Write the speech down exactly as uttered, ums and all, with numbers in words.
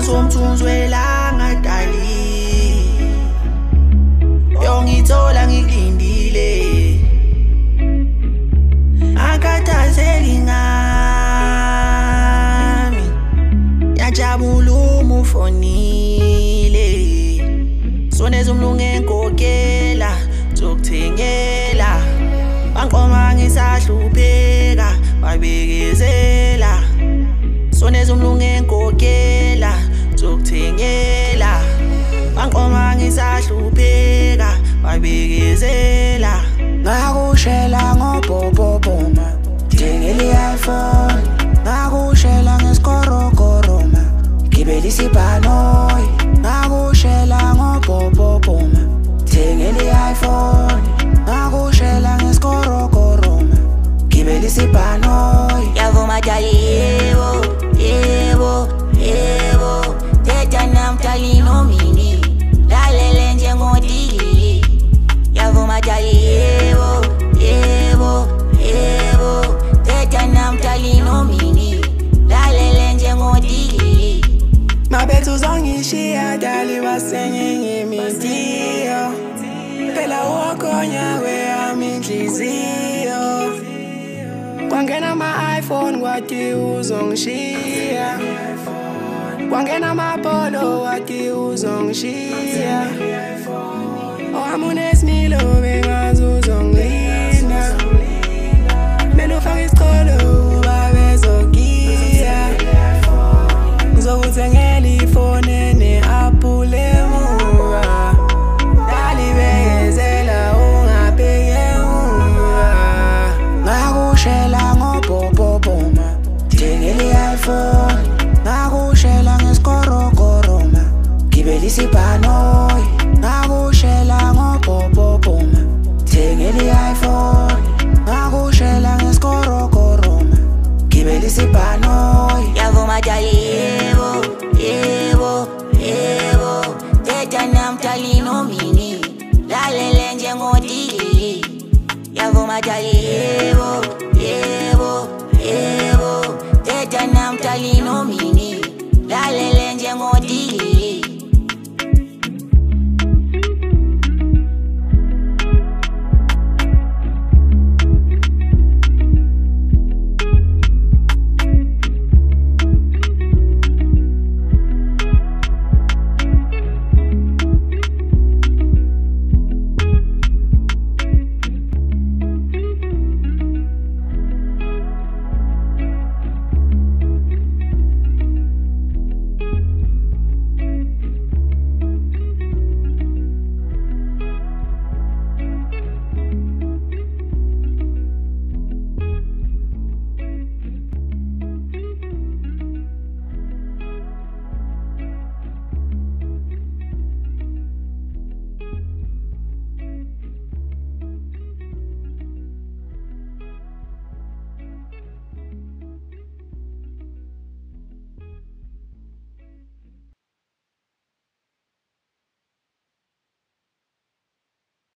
somthunzwelanga dali yongithola ngilindile akhathazeli ngami yajabula umufonile soneza umlungu enkokela zokuthengela banqoma ngisahlupheka babekezela soneza umlungu enkokela zokuthengela banqoma ngisahlupheka babekezela ngakushela ngobhobhobhoma thengela i-iPhone ngakushela ngesikorokoroma gibela isibhanoyi ngakushela ngobhobhobhoma thengela i-iPhone ngakushela ngesikorokoroma gibela isibhanoyi yavuma dali yebo yebo yebo teta namtali nomini lalele njengodili yavuma dali yebo yebo yebo teta namtali nomini lalele njengodili mabethu uzongishiya dali wasengingimitiyo phela uwagonya weyami inhliziyo kwangena ama-iPhone kwathi uzongishiya kwangena amapolo wathi uzongishiya owami unesimilo bengazi uzongilinda mele ufake isicholo babezogiya ngizokuthengela ifoni ene-apula emuva dalibekezela ungabheki emuva ngakushela ngobhobhobhoma thengela i-iPhone ngakushela ngesikorokoroma gibela isibhanoyi ngakushela ngobhobhobhoma thengela i-iPhone ngakushela ngesikorokoroma gibela isibhanoyi yavuma dali yebo yebo yebo teta namtali nomini lalele njengodili yavuma dali yebo yebo yebo teta namtali nomini lalele njengodili